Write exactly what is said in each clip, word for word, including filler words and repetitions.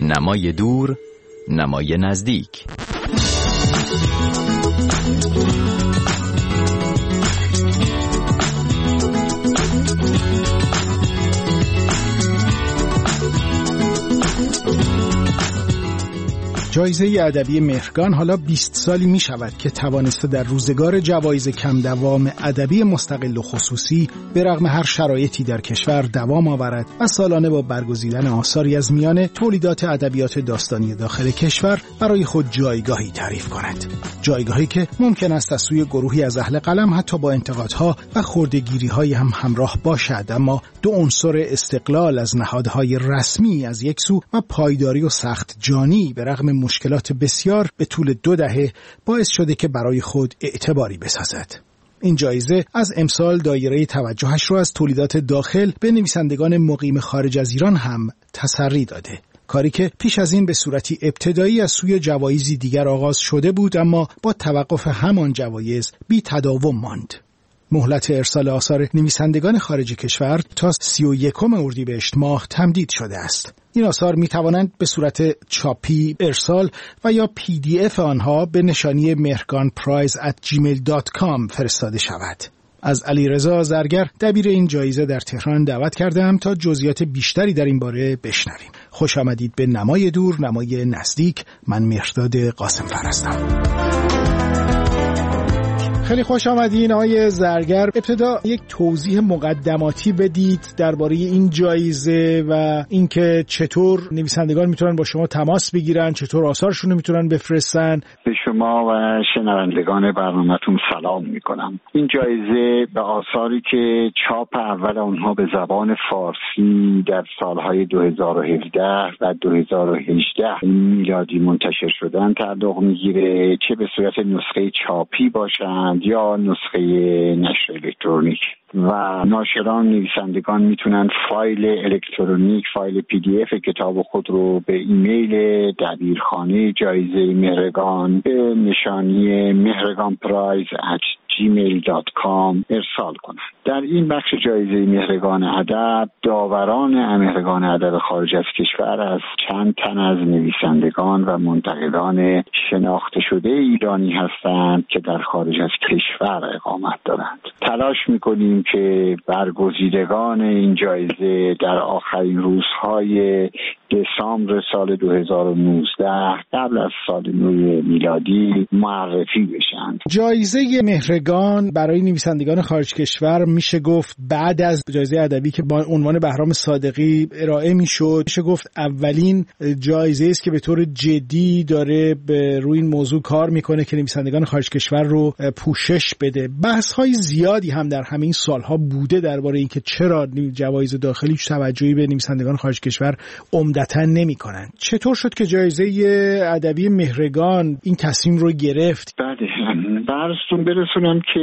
نمای دور، نمای نزدیک. جایزه ادبی مهرگان حالا بیست سالی می شود که توانسته در روزگار جوایز کم دوام ادبی مستقل و خصوصی به رغم هر شرایطی در کشور دوام آورد و سالانه با برگزیدن آثاری از میان تولیدات ادبیات داستانی داخل کشور برای خود جایگاهی تعریف کند. جایگاهی که ممکن است از سوی گروهی از اهل قلم حتی با انتقادها و خردگیری‌های هم همراه باشد، اما دو عنصر استقلال از نهادهای رسمی از یک سو و پایداری و سخت جانی به رغم مشکلات بسیار به طول دو دهه باعث شده که برای خود اعتباری بسازد. این جایزه از امسال دایره توجهش رو از تولیدات داخل به نویسندگان مقیم خارج از ایران هم تسری داده. کاری که پیش از این به صورتی ابتدایی از سوی جوایزی دیگر آغاز شده بود، اما با توقف همان جوایز بی تداوم ماند. مهلت ارسال آثار نویسندگان خارج کشور تا سی و یکم اردیبهشت ماه تمدید شده است. این آثار می توانند به صورت چاپی ارسال و یا پی دی اف آنها به نشانی مهرگان پرایز ات جیمیل دات کام فرستاده شود. از علیرضا زرگر دبیر این جایزه در تهران دعوت کردم تا جزئیات بیشتری در این باره بشنویم. خوش آمدید به نمای دور، نمای نزدیک. من مهرداد قاسمفر هستم. خیلی خوش آمدین آقای زرگر. ابتدا یک توضیح مقدماتی بدید درباره این جایزه و اینکه چطور نویسندگان میتونن با شما تماس بگیرن، چطور آثارشون رو میتونن بفرستن. به شما و شنوندگان برنامه‌تون سلام میکنم. این جایزه به آثاری که چاپ اول اونها به زبان فارسی در سالهای دو هزار و هفده و دو هزار و هجده میلادی منتشر شدن تعلق میگیره، چه به صورت نسخه چاپی باشند یا نسخه نشر الکترونیک. و ناشران نویسندگان میتونن فایل الکترونیک، فایل پی دی اف کتاب خود رو به ایمیل دبیرخانه جایزه مهرگان به نشانی مهرگان پرایز ات جیمیل دات کام ارسال کنند. در این بخش جایزه مهرگان ادب داوران مهرگان ادب خارج از کشور از چند تن از نویسندگان و منتقدان شناخته شده ایرانی هستند که در خارج از کشور اقامت دارند. تلاش میکنیم که برگزیدگان این جایزه در آخرین روزهای دسامبر سال دو هزار و نوزده قبل از سال نو میلادی معرفی بشند. جایزه مهرگان برای نویسندگان خارج کشور میشه گفت بعد از جایزه ادبی که با عنوان بهرام صادقی ارائه میشد، میشه گفت اولین جایزه است که به طور جدی داره به روی این موضوع کار میکنه که نویسندگان خارج کشور رو پوشش بده. بحث های زیادی هم در همین سالها بوده درباره اینکه چرا جوایز داخلی هیچ توجهی به نویسندگان خارج کشور عمدتاً نمیکنن. چطور شد که جایزه ادبی مهرگان این تصمیم رو گرفت؟ بله، براتون برسونم که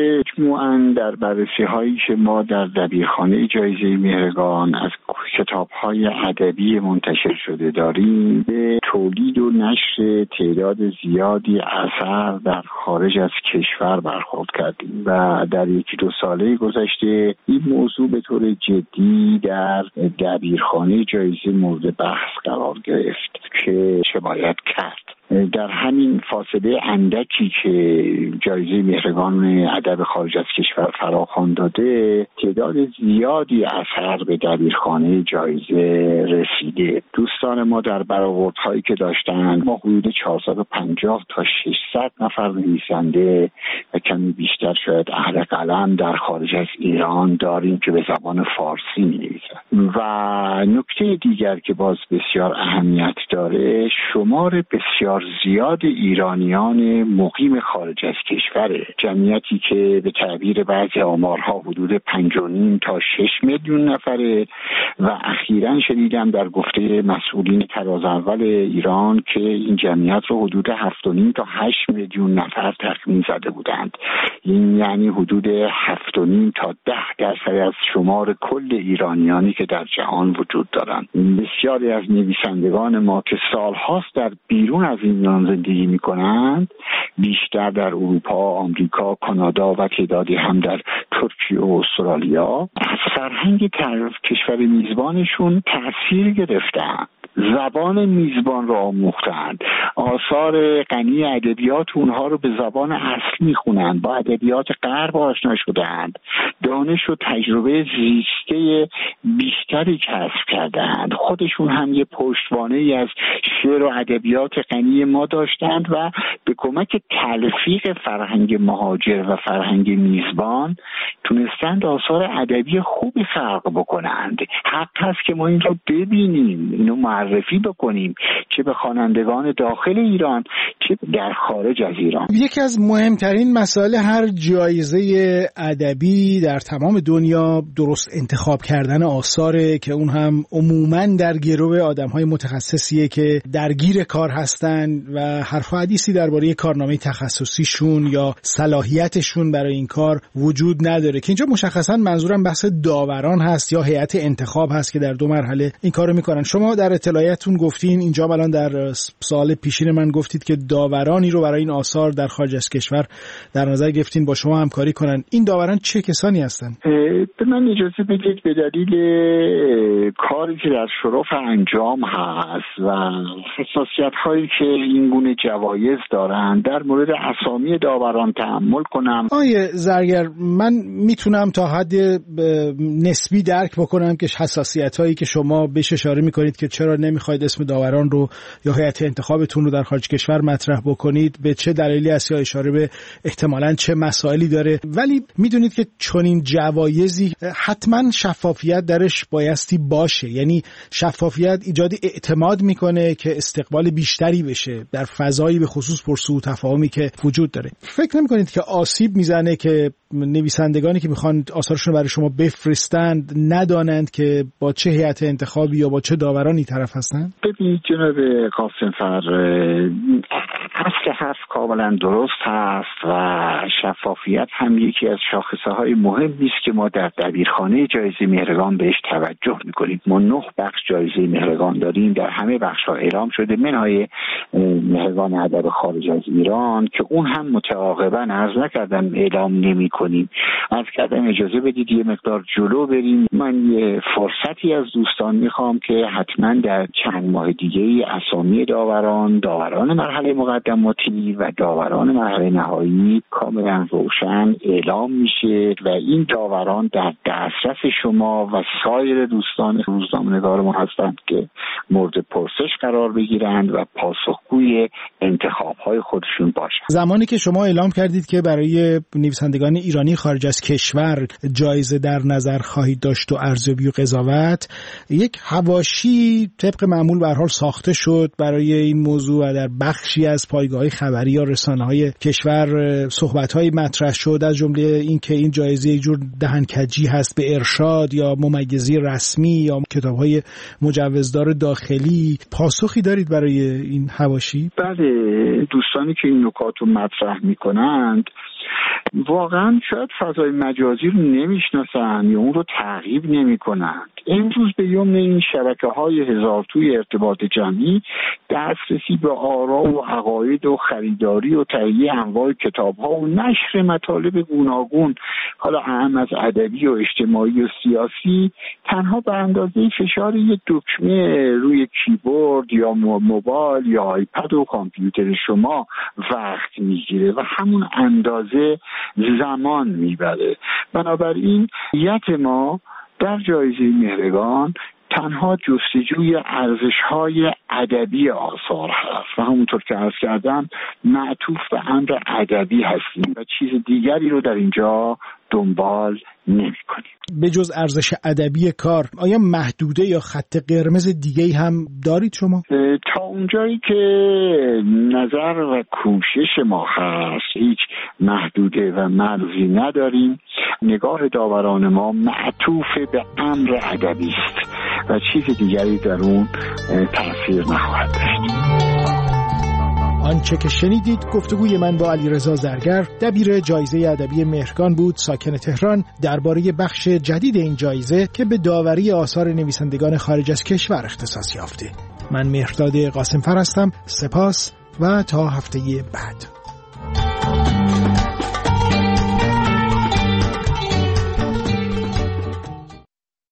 مجموعاً در بررسی هایی که ما در دبیرخانه جایزه مهرگان از کتاب های ادبی منتشر شده داریم، به تولید و نشر تعداد زیادی اثر در خارج از کشور برخورد کردیم و در یکی دو ساله گذشته این موضوع به طور جدی در دبیرخانه جایزه مورد بحث قرار گرفت که چه باید کرد. در همین فاصله اندکی که جایزه مهرگان ادب خارج از کشور فراخوان داده، تعداد زیادی اثر به دبیرخانه جایزه رسیده. دوستان ما در برآوردهایی که داشتند، ما حدود چهارصد و پنجاه تا ششصد نفر نویسنده و کمی بیشتر شاید اهل قلم در خارج از ایران داریم که به زبان فارسی می‌نویسند. و نکته دیگر که باز بسیار اهمیت داره، شمار بسیار زیاد ایرانیان مقیم خارج از کشوره، جمعیتی که به تعبیر بعضی آمارها حدود پنج و نیم تا شش میلیون نفره و اخیراً شنیدم در گفته مسئولین تراز اول ایران که این جمعیت رو حدود هفت و نیم تا هشت میلیون نفر تخمین زده بودند. این یعنی حدود هفت و نیم تا ده درصد از شمار کل ایرانیانی که در جهان وجود دارند. بسیاری از نویسندگان ما که سالهاست در بیرون از این زندگی میکنند، بیشتر در اروپا، آمریکا، کانادا و تعدادی هم در ترکیه و استرالیا، از فرهنگ کشور میزبانشون تأثیر گرفتند زبان میزبان را آموختند، آثار غنی ادبیات اونها رو به زبان اصلی میخونند، با ادبیات غرب آشنا شدند، دانش و تجربه زیسته بیشتری کسب کردند، خودشون هم یه پشتوانه ای از شعر و ادبیات غنی ما داشتند و به کمک تلفیق فرهنگ مهاجر و فرهنگ میزبان تونستند آثار ادبی خوبی خلق بکنند. حق هست که ما این رو ببینیم، اینو معرفی بکنیم، چه به خوانندگان داخل ایران چه در خارج از ایران. یکی از مهمترین مسائل هر جایزه ادبی در تمام دنیا درست انتخاب کردن آثاره که اون هم عموماً در گرو آدم‌های متخصصیه که درگیر کار هستن و حرف و حدیثی درباره کارنامه تخصصیشون یا صلاحیتشون برای این کار وجود نداره، که اینجا مشخصاً منظورم بحث داوران هست یا هیئت انتخاب هست که در دو مرحله این کارو میکنن. شما در اطلاعیتتون گفتین اینجا، الان در سوال پیشین من گفتید که داورانی رو برای این آثار در خارج از کشور در نظر گرفتین با شما همکاری کنن. این داوران چه کسانی هستن؟ به من اجازه بدید به دلیل کاری که در شرف انجام هست و حساسیت هایی که این گونه جوایز دارن در مورد اسامی داوران تأمل کنم. آیه زرگر، من میتونم تا حد نسبی درک بکنم که حساسیت هایی که شما بهش اشاره میکنید که چرا نمیخواید اسم داوران رو یا هیئت انتخابتون رو در خارج کشور مطرح بکنید به چه دلیلی است یا اشاره به احتمالاً چه مسائلی داره، ولی میدونید که چنین جوایزی حتما شفافیت درش بایستی باشه. یعنی شفافیت ایجاد اعتماد میکنه که استقبال بیشتری بشه در فضایی به خصوص پرسو و تفاهمی که وجود داره. فکر نمیکنید که آسیب میزنه که نویسندگانی که میخوان آثارشون رو برای شما بفرستند ندانند که با چه هیئت انتخابی یا با چه داورانی طرف هستند؟ ببینید جناب قاسم‌فر، اصل حرف کاملا درست هست و شفافیت هم یکی از شاخصه‌های مهمی است که ما در دبیرخانه جایزه مهرگان بهش توجه میکنیم. ما نه بخش جایزه مهرگان داریم، در همه بخش‌ها اعلام شده منهای مهرگان ادب خارج از ایران که اون هم متعاقباً عرض نکردم اعلام نمی‌کنیم. عرض کردم اجازه بدید یه مقدار جلو بریم. من یه فرصتی از دوستان میخوام که حتما در چند ماه دیگه اسامی داوران، داوران مرحله مقدماتی و داوران مرحله نهایی کاملا روشن اعلام میشه و این داوران در دسترس شما و سایر دوستان روزنامه‌نگار ما هستند که مورد پرسش قرار بگیرند و پاسخگوی انتخاب‌های خودشون باشند. زمانی که شما اعلام کردید که برای نویسندگان ایرانی خارج از کشور جایزه در نظر خواهید داشت و ارزیابی و قضاوت، یک حواشی طبق معمول به هر حال ساخته شد برای این موضوع و در بخشی از پایگاه‌های خبری یا رسانه‌های کشور صحبت‌های مطرح شد، از جمله این که این جایزه یک جور دهنکجی هست به ارشاد یا ممیزی رسمی یا کتاب‌های مجوزدار داخلی. پاسخی دارید برای این حواشی؟ بله، دوستانی که این نکات رو مطرح می‌کنند واقعا شاید فضای مجازی رو نمیشناسن یا اون رو تعقیب نمیکنند. امروز به یمن این شبکه‌های هزار توی ارتباط جمعی دسترسی به آرا و عقاید و خریداری و تهیه انواع کتاب‌ها و نشر مطالب گوناگون، حالا اهم از ادبی و اجتماعی و سیاسی، تنها به اندازه فشار یک دکمه روی کیبورد یا موبایل یا آیپد و کامپیوتر شما وقت میگیره و همون اندازه زمان میبره. بنابراین نیت ما در جایزه مهرگان تنها جستجوی ارزش‌های ادبی آثار هست و همونطور که عرض کردم معطوف به امر ادبی هستیم و چیز دیگری رو در اینجا دنبال نمی کنیم. به جز ارزش ادبی کار آیا محدوده یا خط قرمز دیگه هم دارید شما؟ تا اونجایی که نظر و کوشش ما هست هیچ محدوده و مرزی نداریم. نگاه داوران ما معطوف به امر ادبی است و چیز دیگری در اون تأثیر نخواهد داشت. آنچه که شنیدید گفتگوی من با علیرضا زرگر، دبیر جایزه ادبی مهرگان بود، ساکن تهران، درباره بخش جدید این جایزه که به داوری آثار نویسندگان خارج از کشور اختصاص یافته. من مهرداد قاسم‌فر هستم. سپاس و تا هفته بعد.